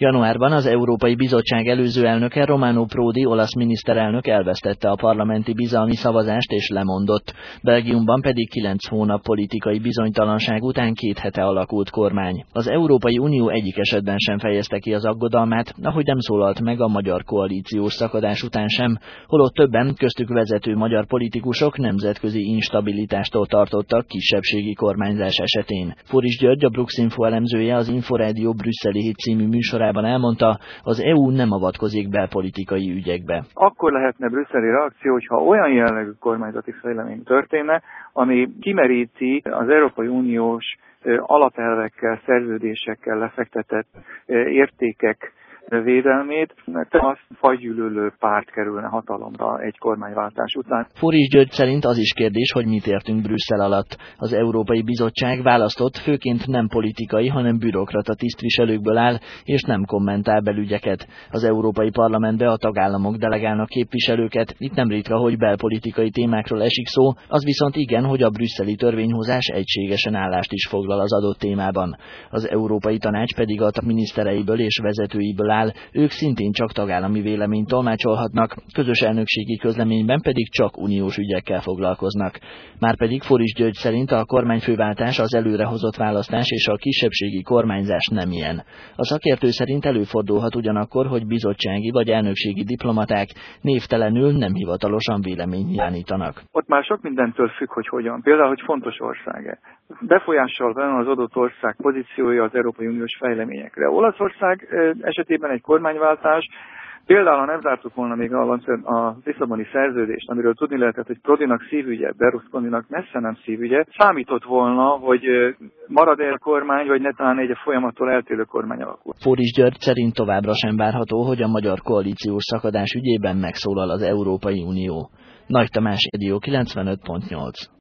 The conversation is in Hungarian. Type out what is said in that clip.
Januárban az Európai Bizottság előző elnöke Romano Prodi olasz miniszterelnök elvesztette a parlamenti bizalmi szavazást és lemondott. Belgiumban pedig 9 hónap politikai bizonytalanság után 2 hete alakult kormány. Az Európai Unió egyik esetben sem fejezte ki az aggodalmát, ahogy nem szólalt meg a magyar koalíciós szakadás után sem, holott többen, köztük vezető magyar politikusok nemzetközi instabilitástól tartottak kisebbségi kormányzás esetén. Fóris György, a Bruxinfo elemzője az Inforádió brüsszeli hét című műsorában elmondta, az EU nem avatkozik belpolitikai ügyekbe. Akkor lehetne brüsszeli reakció, hogyha olyan jellegű kormányzati fejlemény történne, ami kimeríti az Európai Uniós alapelvekkel, szerződésekkel lefektetett értékek védelmét, mert az fajgyűlölő párt kerülne hatalomra egy kormányváltás után. Fóris György szerint az is kérdés, hogy mit értünk Brüsszel alatt. Az Európai Bizottság választott, főként nem politikai, hanem bürokrata tisztviselőkből áll, és nem kommentál belügyeket. Az Európai Parlamentbe a tagállamok delegálnak képviselőket, itt nem ritka, hogy belpolitikai témákról esik szó, az viszont igen, hogy a brüsszeli törvényhozás egységesen állást is foglal az adott témában. Az Európai Tanács pedig a minisztereiből és vezetőiből áll, ők szintén csak tagállami véleményt tolmácsolhatnak, közös elnökségi közleményben pedig csak uniós ügyekkel foglalkoznak. Márpedig Fóris György szerint a kormányfőváltás, az előrehozott választás és a kisebbségi kormányzás nem ilyen. A szakértő szerint előfordulhat ugyanakkor, hogy bizottsági vagy elnökségi diplomaták névtelenül nem hivatalosan véleményt nyilvánítanak. Ott már sok mindentől függ, hogy hogyan. Például, hogy fontos ország-e. Befolyással van az adott ország pozíciója az Európai Uniós fejleményekre. Olaszország esetében egy kormányváltás, például ha nem zártuk volna még a Lisszaboni szerződést, amiről tudni lehetett, hogy Prodinak szívügye, Berlusconinak messze nem szívügye, számított volna, hogy marad-e a kormány, vagy netán egy folyamattól eltérő kormány alakul. Fóris György szerint továbbra sem várható, hogy a magyar koalíciós szakadás ügyében megszólal az Európai Unió. Nagy Tamás, Rádió 95.8.